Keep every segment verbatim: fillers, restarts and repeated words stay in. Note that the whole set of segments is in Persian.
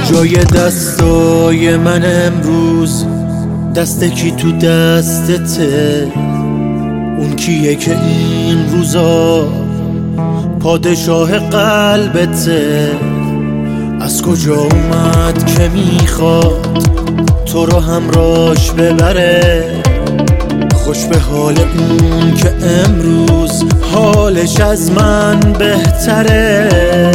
جای دستای من امروز دست کی تو دستته؟ اون کیه که این روزا پادشاه قلبته؟ از کجا اومد که میخواد تو رو همراش ببره؟ خوش به حال اون که امروز حالش از من بهتره.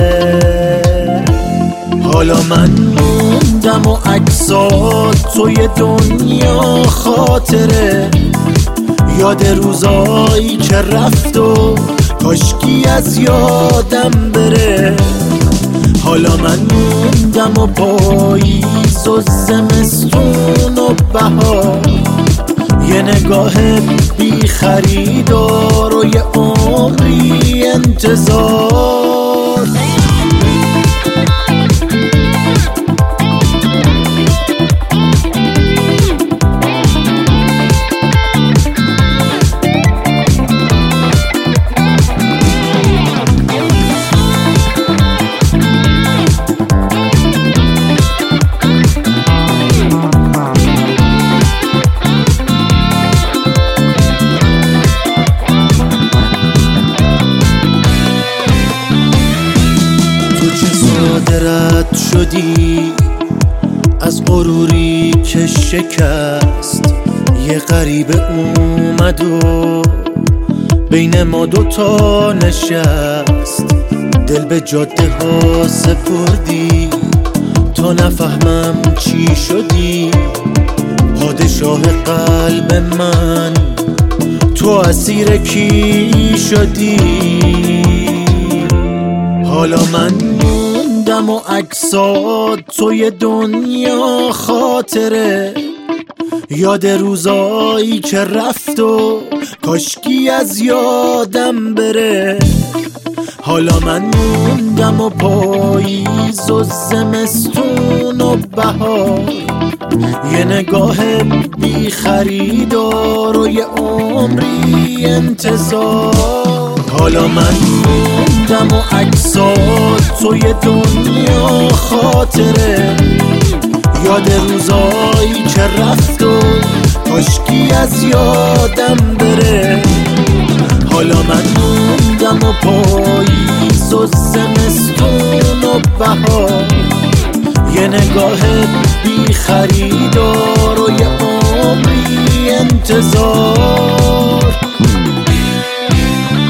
حالا من موندم و عکسات توی دنیا خاطره، یاد روزایی که رفت و کاشکی از یادم بره. حالا من موندم و پاییز و زمستون و بهار، یه نگاه بی خریدار و یه عمری انتظار. رد شدی از غروری که شکست، یه غریبه اومد و بین ما دوتا نشست. دل به جاده ها سپردی تا نفهمم چی شدی، پادشاه قلب من تو اسیر کی شدی؟ حالا من موندم و عکسات توی دنیا خاطره، یاد روزایی که رفت و کاشکی از یادم بره. حالا من موندم و پاییز و زمستون و بهار، یه نگاه بی خریدار و یه عمری انتظار. حالا من موندم و عکسات توی دنیا خاطره، یاد روزایی که رفت و کاشکی از یادم بره. حالا من موندم و پاییز و زمستون و بهار، یه نگاه بی خریدار و یه عمری انتظار.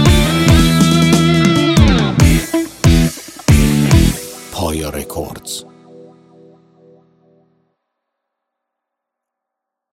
پایا رکوردز.